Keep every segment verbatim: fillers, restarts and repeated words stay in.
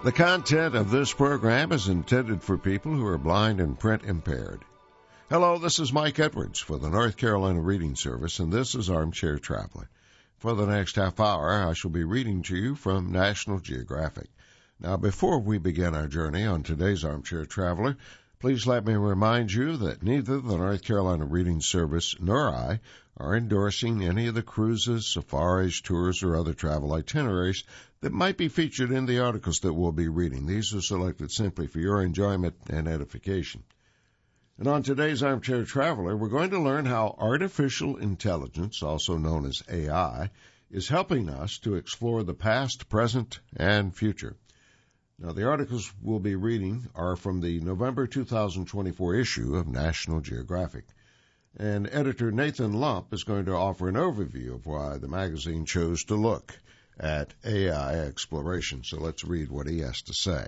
The content of this program is intended for people who are blind and print impaired. Hello, this is Mike Edwards for the North Carolina Reading Service, and this is Armchair Traveler. For the next half hour, I shall be reading to you from National Geographic. Now, before we begin our journey on today's Armchair Traveler, please let me remind you that neither the North Carolina Reading Service nor I are endorsing any of the cruises, safaris, tours, or other travel itineraries that might be featured in the articles that we'll be reading. These are selected simply for your enjoyment and edification. And on today's Armchair Traveler, we're going to learn how artificial intelligence, also known as A I, is helping us to explore the past, present, and future. Now, the articles we'll be reading are from the November two thousand twenty-four issue of National Geographic. And editor Nathan Lump is going to offer an overview of why the magazine chose to look at A I exploration. So let's read what he has to say.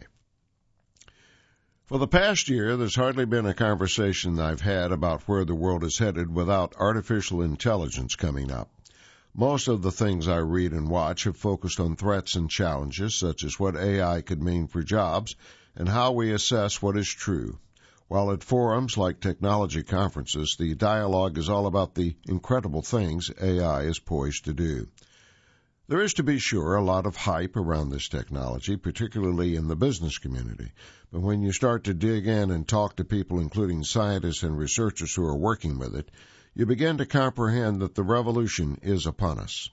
For the past year, there's hardly been a conversation I've had about where the world is headed without artificial intelligence coming up. Most of the things I read and watch have focused on threats and challenges, such as what A I could mean for jobs and how we assess what is true. While at forums like technology conferences, the dialogue is all about the incredible things A I is poised to do. There is, to be sure, a lot of hype around this technology, particularly in the business community. But when you start to dig in and talk to people, including scientists and researchers who are working with it, you begin to comprehend that the revolution is upon us.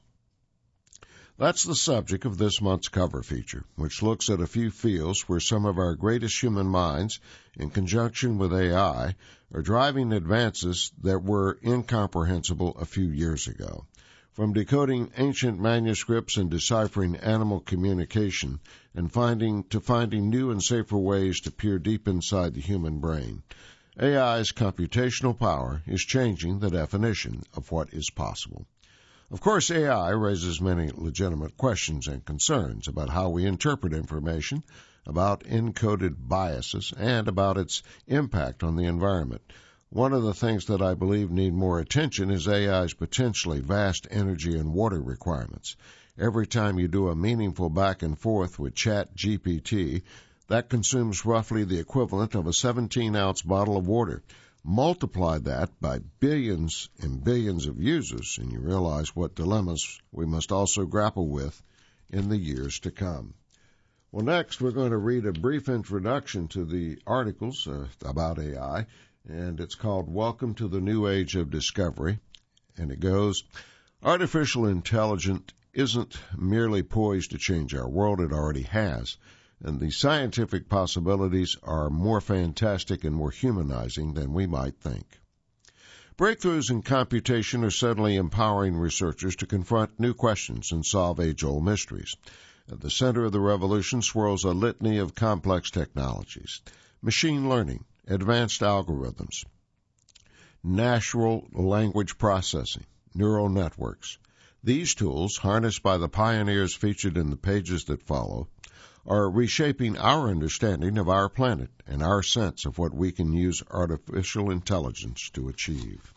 That's the subject of this month's cover feature, which looks at a few fields where some of our greatest human minds, in conjunction with A I, are driving advances that were incomprehensible a few years ago. From decoding ancient manuscripts and deciphering animal communication and finding to finding new and safer ways to peer deep inside the human brain, A I's computational power is changing the definition of what is possible. Of course, A I raises many legitimate questions and concerns about how we interpret information, about encoded biases, and about its impact on the environment. One of the things that I believe need more attention is A I's potentially vast energy and water requirements. Every time you do a meaningful back and forth with Chat G P T, that consumes roughly the equivalent of a seventeen-ounce bottle of water. Multiply that by billions and billions of users, and you realize what dilemmas we must also grapple with in the years to come. Well, next, we're going to read a brief introduction to the articles uh, about A I, and it's called Welcome to the New Age of Discovery. And it goes, artificial intelligence isn't merely poised to change our world, it already has. And the scientific possibilities are more fantastic and more humanizing than we might think. Breakthroughs in computation are suddenly empowering researchers to confront new questions and solve age-old mysteries. At the center of the revolution swirls a litany of complex technologies: machine learning, advanced algorithms, natural language processing, neural networks. These tools, harnessed by the pioneers featured in the pages that follow, are reshaping our understanding of our planet and our sense of what we can use artificial intelligence to achieve.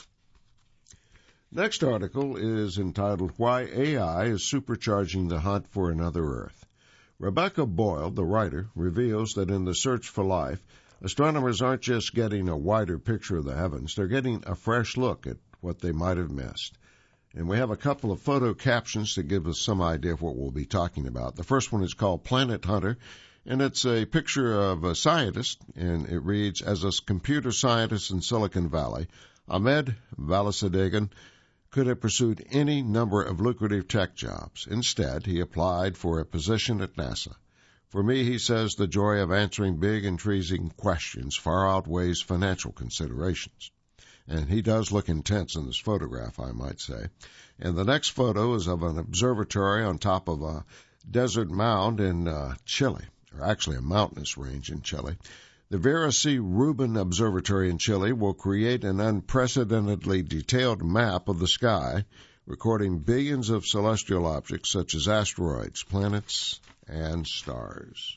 Next article is entitled Why A I is Supercharging the Hunt for Another Earth. Rebecca Boyle, the writer, reveals that in the search for life, astronomers aren't just getting a wider picture of the heavens, they're getting a fresh look at what they might have missed. And we have a couple of photo captions to give us some idea of what we'll be talking about. The first one is called Planet Hunter, and it's a picture of a scientist, and it reads, as a computer scientist in Silicon Valley, Ahmed Valasedegan could have pursued any number of lucrative tech jobs. Instead, he applied for a position at NASA. For me, he says, the joy of answering big, intriguing questions far outweighs financial considerations. And he does look intense in this photograph, I might say. And the next photo is of an observatory on top of a desert mound in uh, Chile, or actually a mountainous range in Chile. The Vera C. Rubin Observatory in Chile will create an unprecedentedly detailed map of the sky, recording billions of celestial objects such as asteroids, planets, and stars.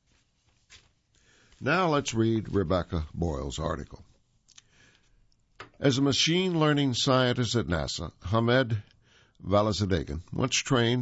Now let's read Rebecca Boyle's article. As a machine learning scientist at NASA, Ahmed Valasedegan once trained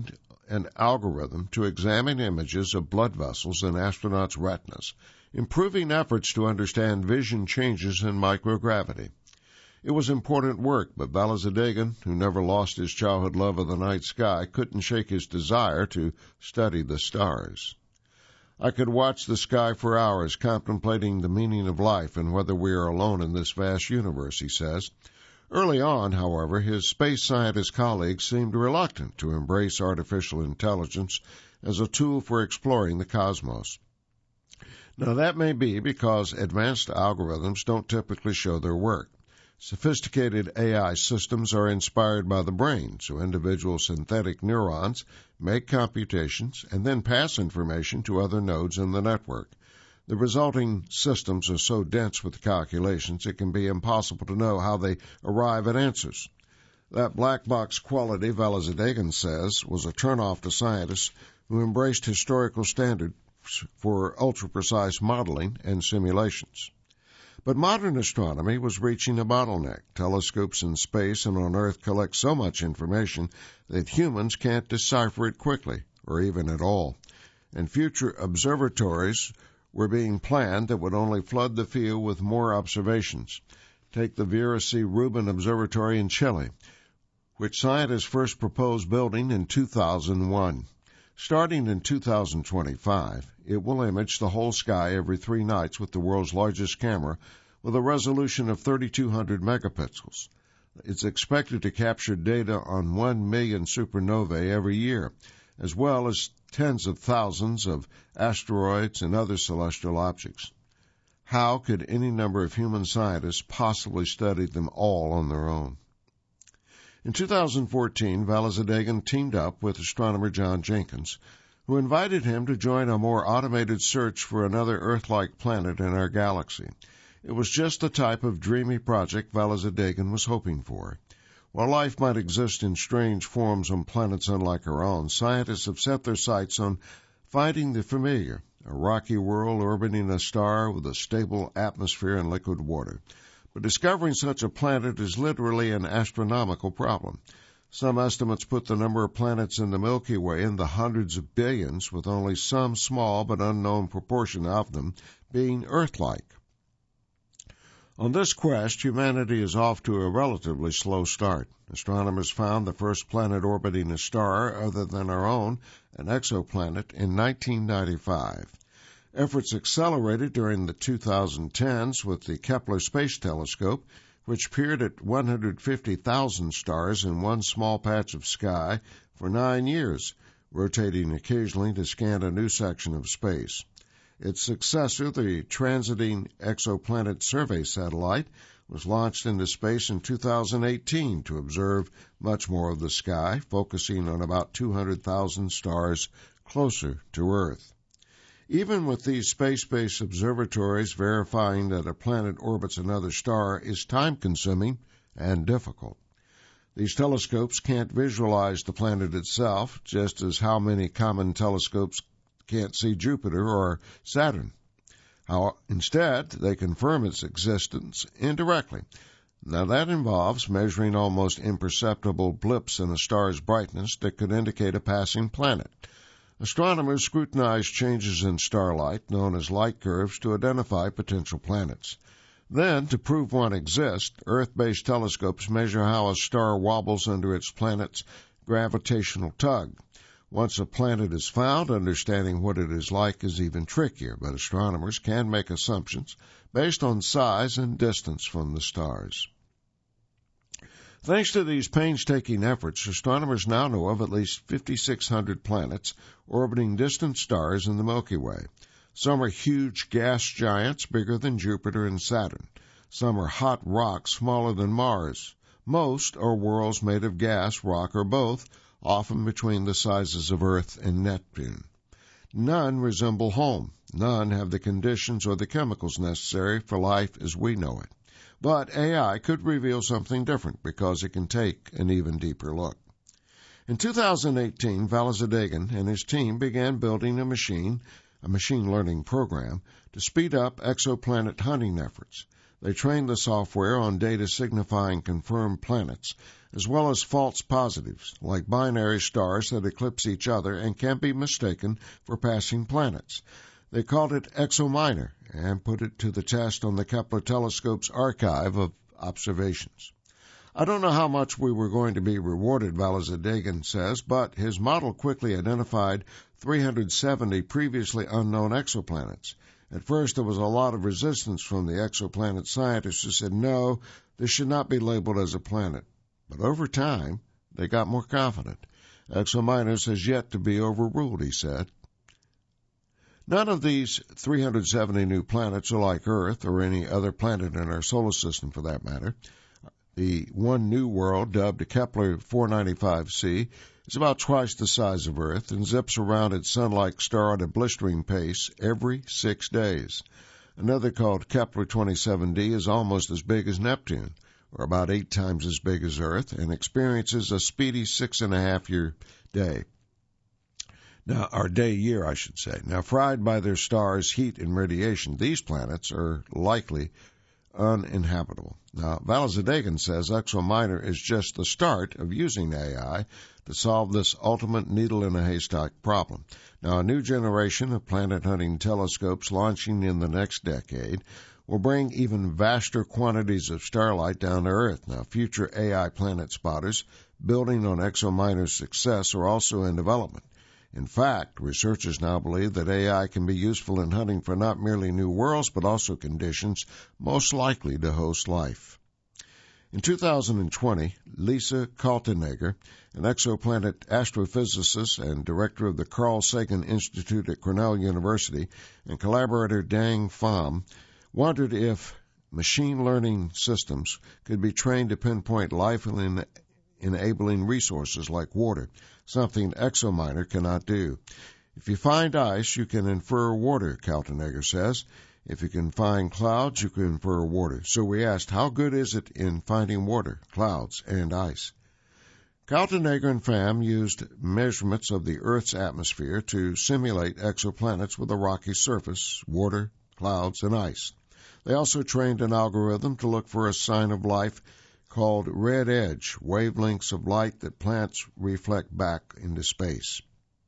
an algorithm to examine images of blood vessels in astronauts' retinas, improving efforts to understand vision changes in microgravity. It was important work, but Valizadegan, who never lost his childhood love of the night sky, couldn't shake his desire to study the stars. I could watch the sky for hours, contemplating the meaning of life and whether we are alone in this vast universe, he says. Early on, however, his space scientist colleagues seemed reluctant to embrace artificial intelligence as a tool for exploring the cosmos. Now, that may be because advanced algorithms don't typically show their work. Sophisticated A I systems are inspired by the brain, so individual synthetic neurons make computations and then pass information to other nodes in the network. The resulting systems are so dense with calculations it can be impossible to know how they arrive at answers. That black box quality, Valizadegan says, was a turnoff to scientists who embraced historical standards for ultra-precise modeling and simulations. But modern astronomy was reaching a bottleneck. Telescopes in space and on Earth collect so much information that humans can't decipher it quickly, or even at all. And future observatories were being planned that would only flood the field with more observations. Take the Vera C. Rubin Observatory in Chile, which scientists first proposed building in two thousand one. Starting in two thousand twenty-five, it will image the whole sky every three nights with the world's largest camera with a resolution of thirty-two hundred megapixels. It's expected to capture data on one million supernovae every year, as well as tens of thousands of asteroids and other celestial objects. How could any number of human scientists possibly study them all on their own? In two thousand fourteen, Valizadegan teamed up with astronomer John Jenkins, who invited him to join a more automated search for another Earth-like planet in our galaxy. It was just the type of dreamy project Valizadegan was hoping for. While life might exist in strange forms on planets unlike our own, scientists have set their sights on finding the familiar, a rocky world orbiting a star with a stable atmosphere and liquid water. But discovering such a planet is literally an astronomical problem. Some estimates put the number of planets in the Milky Way in the hundreds of billions, with only some small but unknown proportion of them being Earth-like. On this quest, humanity is off to a relatively slow start. Astronomers found the first planet orbiting a star other than our own, an exoplanet, in nineteen ninety-five. Efforts accelerated during the two thousand tens with the Kepler Space Telescope, which peered at one hundred fifty thousand stars in one small patch of sky for nine years, rotating occasionally to scan a new section of space. Its successor, the Transiting Exoplanet Survey Satellite, was launched into space in two thousand eighteen to observe much more of the sky, focusing on about two hundred thousand stars closer to Earth. Even with these space-based observatories, verifying that a planet orbits another star is time-consuming and difficult. These telescopes can't visualize the planet itself, just as how many common telescopes can't see Jupiter or Saturn. How, instead, they confirm its existence indirectly. Now, that involves measuring almost imperceptible blips in a star's brightness that could indicate a passing planet. Astronomers scrutinize changes in starlight, known as light curves, to identify potential planets. Then, to prove one exists, Earth-based telescopes measure how a star wobbles under its planet's gravitational tug. Once a planet is found, understanding what it is like is even trickier, but astronomers can make assumptions based on size and distance from the stars. Thanks to these painstaking efforts, astronomers now know of at least fifty-six hundred planets orbiting distant stars in the Milky Way. Some are huge gas giants bigger than Jupiter and Saturn. Some are hot rocks smaller than Mars. Most are worlds made of gas, rock, or both, often between the sizes of Earth and Neptune. None resemble home. None have the conditions or the chemicals necessary for life as we know it. But A I could reveal something different because it can take an even deeper look. In two thousand eighteen, Valizadegan and his team began building a machine, a machine learning program, to speed up exoplanet hunting efforts. They trained the software on data signifying confirmed planets, as well as false positives, like binary stars that eclipse each other and can be mistaken for passing planets. They called it ExoMiner and put it to the test on the Kepler telescope's archive of observations. I don't know how much we were going to be rewarded, Valazadegan says, but his model quickly identified three hundred seventy previously unknown exoplanets. At first, there was a lot of resistance from the exoplanet scientists who said, no, this should not be labeled as a planet. But over time, they got more confident. ExoMiners has yet to be overruled, he said. None of these three hundred seventy new planets are like Earth or any other planet in our solar system for that matter. The one new world, dubbed Kepler four ninety-five c, is about twice the size of Earth and zips around its sun-like star at a blistering pace every six days. Another, called Kepler twenty-seven d, is almost as big as Neptune, or about eight times as big as Earth, and experiences a speedy six-and-a-half-year day. Now, our day-year, I should say. Now, fried by their star's heat and radiation, these planets are likely uninhabitable. Now, Valazadegan says ExoMiner is just the start of using A I to solve this ultimate needle-in-a-haystack problem. Now, a new generation of planet-hunting telescopes launching in the next decade will bring even vaster quantities of starlight down to Earth. Now, future A I planet spotters building on ExoMiner's success are also in development. In fact, researchers now believe that A I can be useful in hunting for not merely new worlds, but also conditions most likely to host life. In two thousand twenty, Lisa Kaltenegger, an exoplanet astrophysicist and director of the Carl Sagan Institute at Cornell University, and collaborator Dang Pham, wondered if machine learning systems could be trained to pinpoint life-enabling resources like water, something ExoMiner cannot do. If you find ice, you can infer water, Kaltenegger says. If you can find clouds, you can infer water. So we asked, how good is it in finding water, clouds, and ice? Kaltenegger and Pham used measurements of the Earth's atmosphere to simulate exoplanets with a rocky surface, water, clouds, and ice. They also trained an algorithm to look for a sign of life called red edge, wavelengths of light that plants reflect back into space.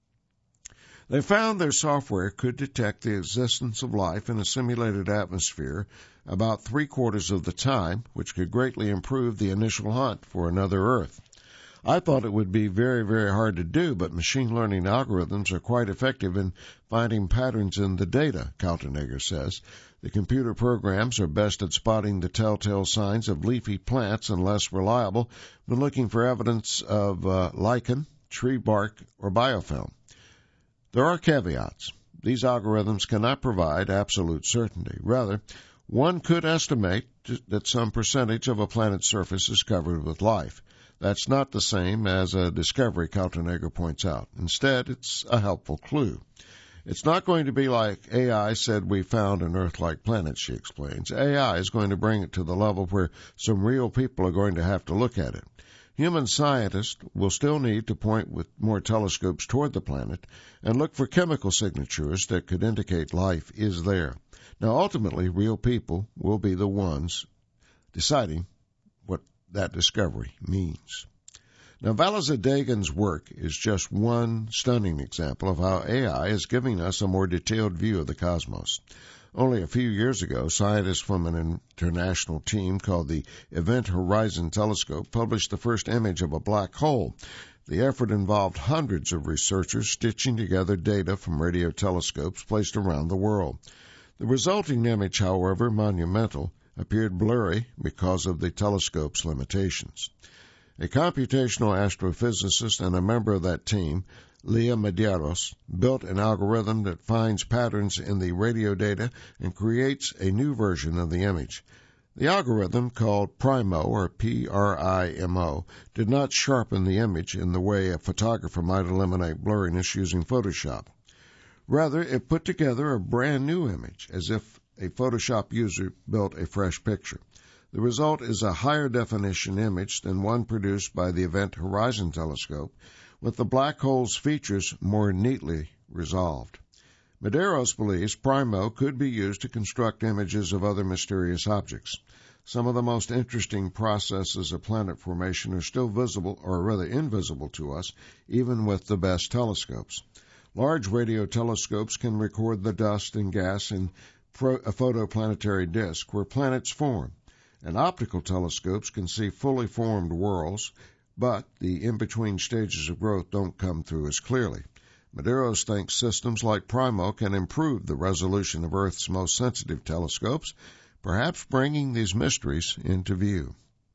They found their software could detect the existence of life in a simulated atmosphere about three-quarters of the time, which could greatly improve the initial hunt for another Earth. I thought it would be very, very hard to do, but machine learning algorithms are quite effective in finding patterns in the data, Kaltenegger says. The computer programs are best at spotting the telltale signs of leafy plants and less reliable when looking for evidence of uh, lichen, tree bark, or biofilm. There are caveats. These algorithms cannot provide absolute certainty. Rather, one could estimate that some percentage of a planet's surface is covered with life. That's not the same as a discovery, Kaltenegger points out. Instead, it's a helpful clue. It's not going to be like A I said we found an Earth-like planet, she explains. A I is going to bring it to the level where some real people are going to have to look at it. Human scientists will still need to point with more telescopes toward the planet and look for chemical signatures that could indicate life is there. Now, ultimately, real people will be the ones deciding what that discovery means. Now, Valazadegan's work is just one stunning example of how A I is giving us a more detailed view of the cosmos. Only a few years ago, scientists from an international team called the Event Horizon Telescope published the first image of a black hole. The effort involved hundreds of researchers stitching together data from radio telescopes placed around the world. The resulting image, however monumental, appeared blurry because of the telescope's limitations. A computational astrophysicist and a member of that team, Leah Medeiros, built an algorithm that finds patterns in the radio data and creates a new version of the image. The algorithm, called PRIMO, or P R I M O, did not sharpen the image in the way a photographer might eliminate blurriness using Photoshop. Rather, it put together a brand new image, as if a Photoshop user built a fresh picture. The result is a higher definition image than one produced by the Event Horizon Telescope, with the black hole's features more neatly resolved. Medeiros believes Primo could be used to construct images of other mysterious objects. Some of the most interesting processes of planet formation are still visible, or rather invisible to us, even with the best telescopes. Large radio telescopes can record the dust and gas in a photoplanetary disk where planets form, and optical telescopes can see fully formed worlds, but the in-between stages of growth don't come through as clearly. Medeiros thinks systems like Primo can improve the resolution of Earth's most sensitive telescopes, perhaps bringing these mysteries into view.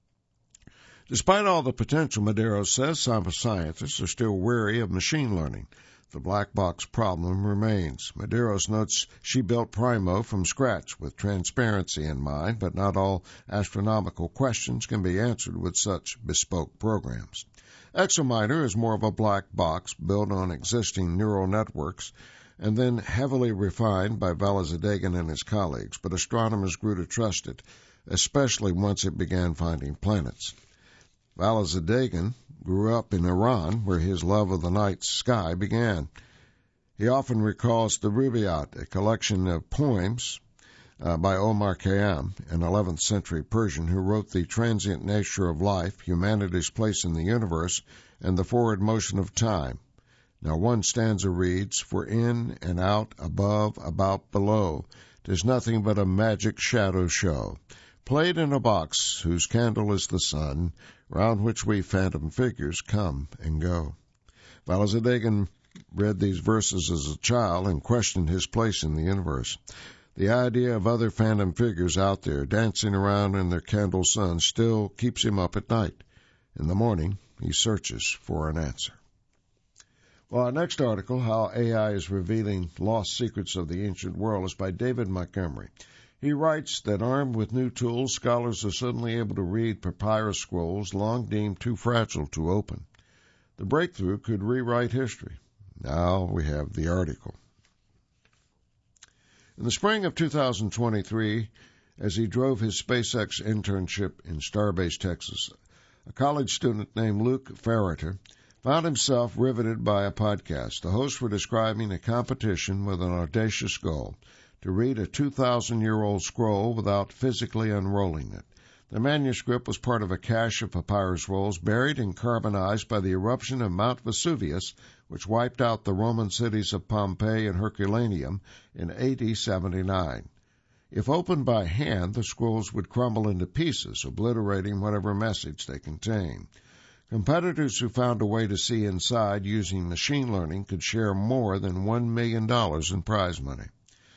Despite all the potential, Medeiros says, some scientists are still wary of machine learning. The black box problem remains. Medeiros notes she built Primo from scratch with transparency in mind, but not all astronomical questions can be answered with such bespoke programs. ExoMiner is more of a black box built on existing neural networks and then heavily refined by Valizadegan and his colleagues, but astronomers grew to trust it, especially once it began finding planets. Valizadegan grew up in Iran, where his love of the night sky began. He often recalls the Rubaiyat, a collection of poems uh, by Omar Khayyam, an eleventh century Persian who wrote the transient nature of life, humanity's place in the universe, and the forward motion of time. Now one stanza reads, "For in and out, above, about, below, 'tis nothing but a magic shadow show, played in a box whose candle is the sun, round which we phantom figures come and go." Valizadegan read these verses as a child and questioned his place in the universe. The idea of other phantom figures out there dancing around in their candle sun still keeps him up at night. In the morning, he searches for an answer. Well, our next article, How A I is Revealing Lost Secrets of the Ancient World, is by David Montgomery. He writes that armed with new tools, scholars are suddenly able to read papyrus scrolls long deemed too fragile to open. The breakthrough could rewrite history. Now we have the article. In the spring of two thousand twenty-three, as he drove his SpaceX internship in Starbase, Texas, a college student named Luke Ferreter found himself riveted by a podcast. The hosts were describing a competition with an audacious goal: to read a two thousand year old scroll without physically unrolling it. The manuscript was part of a cache of papyrus rolls buried and carbonized by the eruption of Mount Vesuvius, which wiped out the Roman cities of Pompeii and Herculaneum in A D seventy-nine. If opened by hand, the scrolls would crumble into pieces, obliterating whatever message they contained. Competitors who found a way to see inside using machine learning could share more than one million dollars in prize money.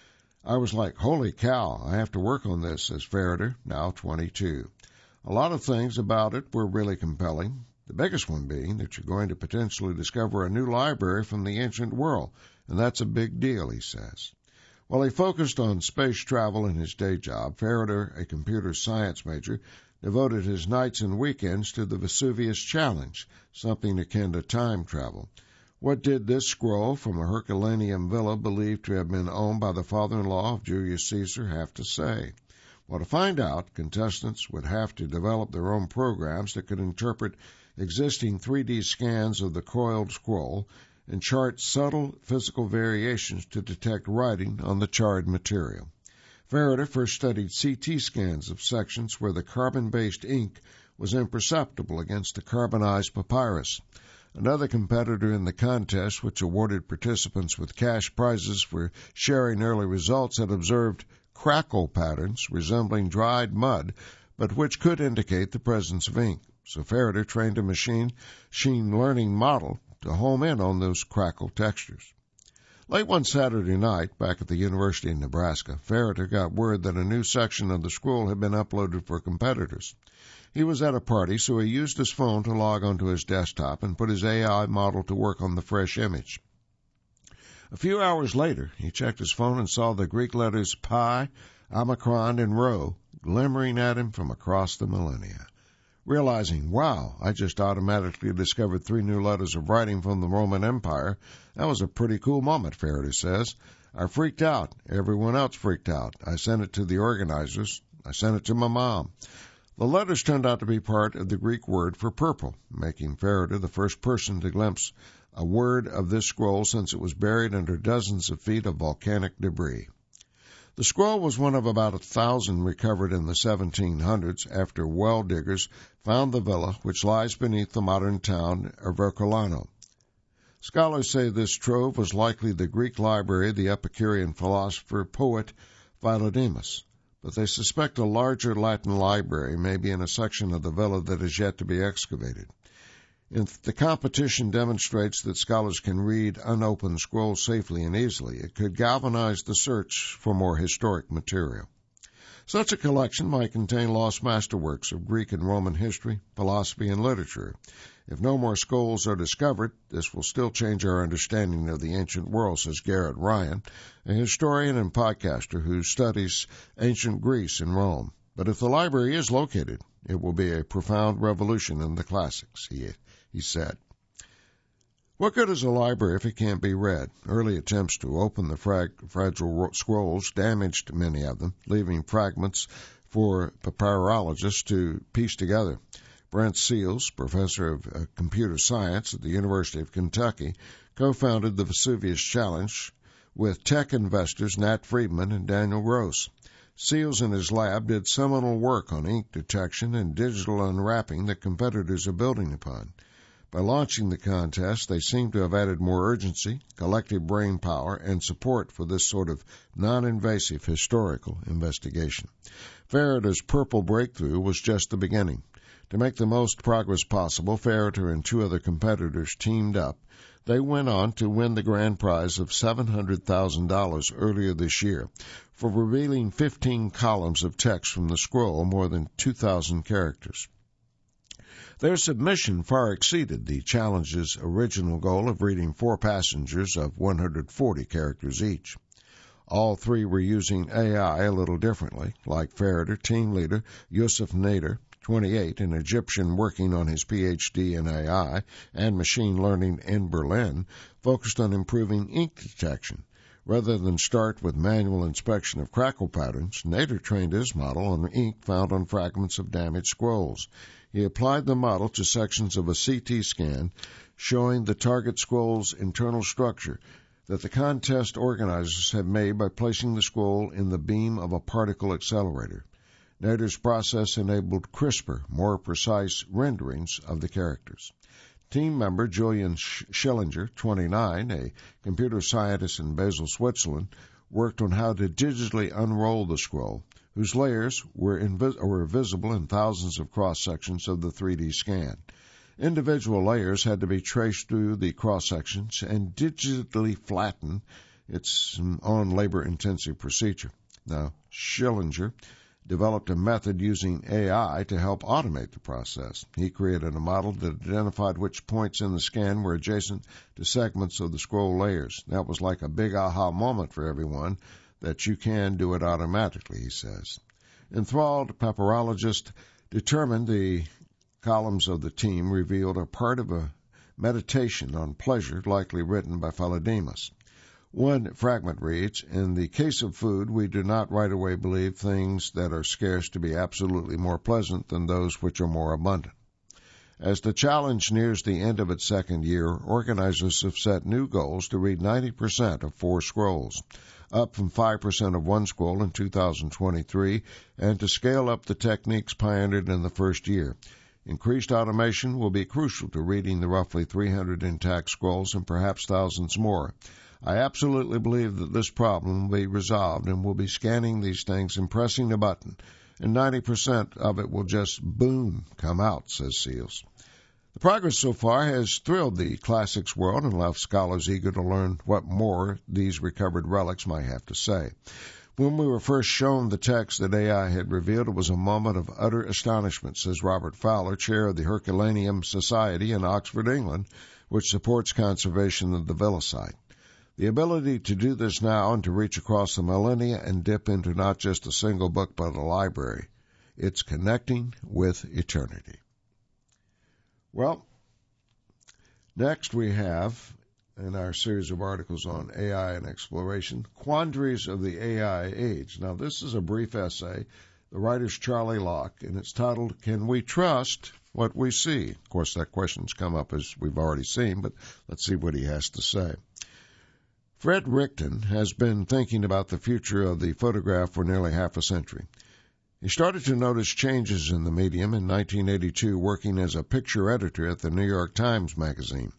I was like, holy cow, I have to work on this, says Ferreter, now twenty-two. A lot of things about it were really compelling, the biggest one being that you're going to potentially discover a new library from the ancient world, and that's a big deal, he says. While he focused on space travel in his day job, Ferreter, a computer science major, devoted his nights and weekends to the Vesuvius Challenge, something akin to time travel. What did this scroll from a Herculaneum villa believed to have been owned by the father-in-law of Julius Caesar have to say? Well, to find out, contestants would have to develop their own programs that could interpret existing three D scans of the coiled scroll and chart subtle physical variations to detect writing on the charred material. Ferreter first studied C T scans of sections where the carbon-based ink was imperceptible against the carbonized papyrus. Another competitor in the contest, which awarded participants with cash prizes for sharing early results, had observed crackle patterns resembling dried mud, but which could indicate the presence of ink. So Ferreter trained a machine, machine learning model to home in on those crackle textures. Late one Saturday night, back at the University of Nebraska, Ferreter got word that a new section of the scroll had been uploaded for competitors. He was at a party, so he used his phone to log onto his desktop and put his A I model to work on the fresh image. A few hours later, he checked his phone and saw the Greek letters pi, omicron, and rho glimmering at him from across the millennia. Realizing, wow, I just automatically discovered three new letters of writing from the Roman Empire, that was a pretty cool moment, Ferreter says. I freaked out. Everyone else freaked out. I sent it to the organizers. I sent it to my mom. The letters turned out to be part of the Greek word for purple, making Ferreter the first person to glimpse a word of this scroll since it was buried under dozens of feet of volcanic debris. The scroll was one of about a thousand recovered in the seventeen hundreds after well diggers found the villa, which lies beneath the modern town of Ercolano. Scholars say this trove was likely the Greek library of the Epicurean philosopher poet Philodemus, but they suspect a larger Latin library may be in a section of the villa that is yet to be excavated. If the competition demonstrates that scholars can read unopened scrolls safely and easily, it could galvanize the search for more historic material. Such a collection might contain lost masterworks of Greek and Roman history, philosophy, and literature. If no more scrolls are discovered, this will still change our understanding of the ancient world, says Garrett Ryan, a historian and podcaster who studies ancient Greece and Rome. But if the library is located, it will be a profound revolution in the classics, he, he said. What good is a library if it can't be read? Early attempts to open the frag- fragile scrolls damaged many of them, leaving fragments for papyrologists to piece together. Brent Seals, professor of uh, computer science at the University of Kentucky, co-founded the Vesuvius Challenge with tech investors Nat Friedman and Daniel Gross. Seals and his lab did seminal work on ink detection and digital unwrapping that competitors are building upon. By launching the contest, they seem to have added more urgency, collective brain power, and support for this sort of non-invasive historical investigation. Faraday's purple breakthrough was just the beginning. To make the most progress possible, Faraday and two other competitors teamed up. They went on to win the grand prize of seven hundred thousand dollars earlier this year for revealing fifteen columns of text from the scroll, more than two thousand characters. Their submission far exceeded the challenge's original goal of reading four passages of one hundred forty characters each. All three were using A I a little differently, like Faraday, team leader Yusuf Nader, twenty-eight, an Egyptian working on his P H D in A I and machine learning in Berlin, focused on improving ink detection. Rather than start with manual inspection of crackle patterns, Nader trained his model on ink found on fragments of damaged scrolls. He applied the model to sections of a C T scan showing the target scroll's internal structure that the contest organizers had made by placing the scroll in the beam of a particle accelerator. Nader's process enabled crisper, more precise renderings of the characters. Team member Julian Schillinger, twenty-nine, a computer scientist in Basel, Switzerland, worked on how to digitally unroll the scroll, whose layers were, invis- were visible in thousands of cross-sections of the three D scan. Individual layers had to be traced through the cross-sections and digitally flattened. It's an on labor-intensive procedure. Now, Schillinger developed a method using A I to help automate the process. He created a model that identified which points in the scan were adjacent to segments of the scroll layers. That was like a big aha moment for everyone that you can do it automatically, he says. Enthralled papyrologists determined the columns of the team revealed a part of a meditation on pleasure likely written by Philodemus. One fragment reads, "In the case of food, we do not right away believe things that are scarce to be absolutely more pleasant than those which are more abundant." As the challenge nears the end of its second year, organizers have set new goals to read ninety percent of four scrolls, up from five percent of one scroll in two thousand twenty-three, and to scale up the techniques pioneered in the first year. Increased automation will be crucial to reading the roughly three hundred intact scrolls and perhaps thousands more. I absolutely believe that this problem will be resolved, and we'll be scanning these things and pressing the button, and ninety percent of it will just, boom, come out, says Seals. The progress so far has thrilled the classics world and left scholars eager to learn what more these recovered relics might have to say. When we were first shown the text that A I had revealed, it was a moment of utter astonishment, says Robert Fowler, chair of the Herculaneum Society in Oxford, England, which supports conservation of the villa site. The ability to do this now and to reach across the millennia and dip into not just a single book but a library, it's connecting with eternity. Well, next we have, in our series of articles on A I and exploration, Quandaries of the A I Age. Now, this is a brief essay. The writer's Charlie Locke, and it's titled, "Can We Trust what we see? Of course, that question's come up as we've already seen, but let's see what he has to say. Fred Richten has been thinking about the future of the photograph for nearly half a century. He started to notice changes in the medium in nineteen eighty-two, working as a picture editor at the New York Times Magazine.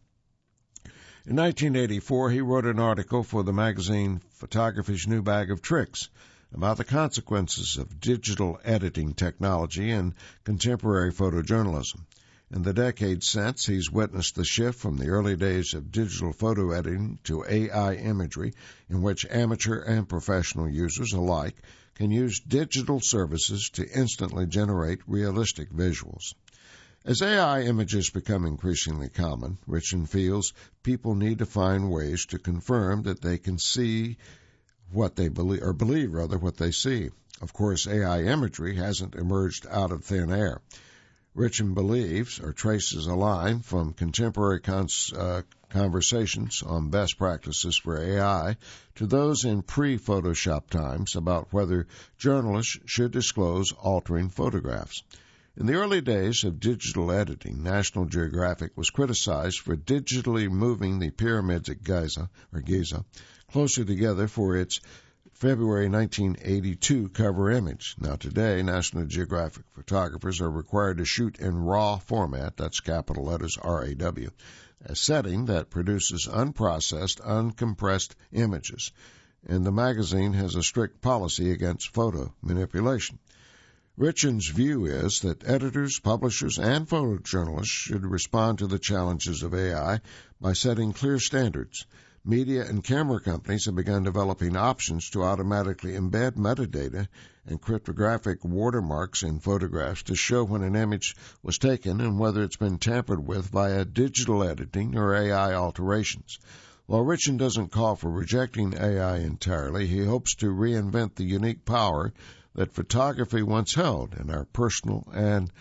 In nineteen eighty-four, he wrote an article for the magazine Photography's New Bag of Tricks about the consequences of digital editing technology and contemporary photojournalism. In the decades since, he's witnessed the shift from the early days of digital photo editing to A I imagery, in which amateur and professional users alike can use digital services to instantly generate realistic visuals. As A I images become increasingly common, Richten feels people need to find ways to confirm that they can see what they believe, or believe rather what they see. Of course, A I imagery hasn't emerged out of thin air. Richten believes or traces a line from contemporary cons, uh, conversations on best practices for A I to those in pre-Photoshop times about whether journalists should disclose altering photographs. In the early days of digital editing, National Geographic was criticized for digitally moving the pyramids at Giza, or Giza closer together for its February nineteen eighty-two cover image. Now today, National Geographic photographers are required to shoot in RAW format, that's capital letters R A W, a setting that produces unprocessed, uncompressed images. And the magazine has a strict policy against photo manipulation. Richten's view is that editors, publishers, and photojournalists should respond to the challenges of A I by setting clear standards. Media and camera companies have begun developing options to automatically embed metadata and cryptographic watermarks in photographs to show when an image was taken and whether it's been tampered with via digital editing or A I alterations. While Richten doesn't call for rejecting A I entirely, he hopes to reinvent the unique power that photography once held in our personal and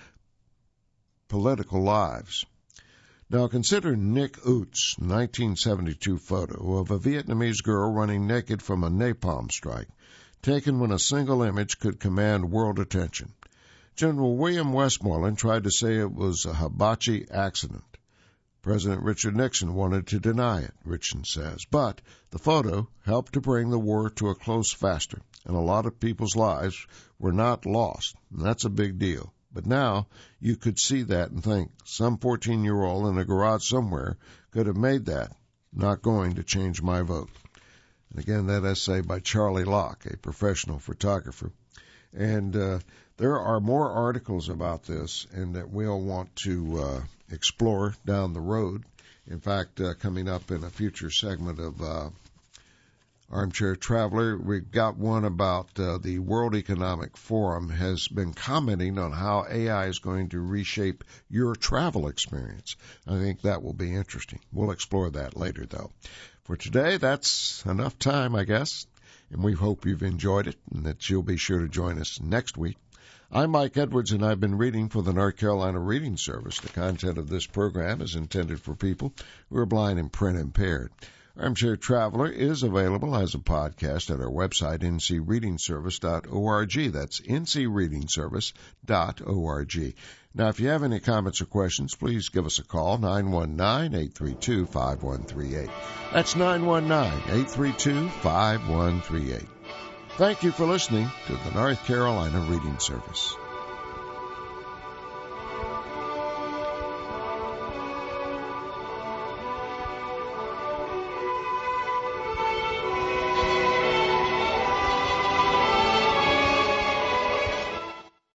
political lives. Now consider Nick Ut's nineteen seventy-two photo of a Vietnamese girl running naked from a napalm strike, taken when a single image could command world attention. General William Westmoreland tried to say it was a hibachi accident. President Richard Nixon wanted to deny it, Richten says, but the photo helped to bring the war to a close faster, and a lot of people's lives were not lost, and that's a big deal. But now you could see that and think, some fourteen-year-old in a garage somewhere could have made that. Not going to change my vote. And again, that essay by Charlie Locke, a professional photographer. And uh, there are more articles about this and that we'll want to uh, explore down the road. In fact, uh, coming up in a future segment of uh, Armchair Traveler, we've got one about uh, the World Economic Forum has been commenting on how A I is going to reshape your travel experience. I think that will be interesting. We'll explore that later, though. For today, that's enough time, I guess, and we hope you've enjoyed it and that you'll be sure to join us next week. I'm Mike Edwards, and I've been reading for the North Carolina Reading Service. The content of this program is intended for people who are blind and print impaired. Armchair Traveler is available as a podcast at our website, n c reading service dot org. That's n c reading service dot org. Now, if you have any comments or questions, please give us a call, nine one nine, eight three two, five one three eight. That's nine one nine, eight three two, five one three eight. Thank you for listening to the North Carolina Reading Service.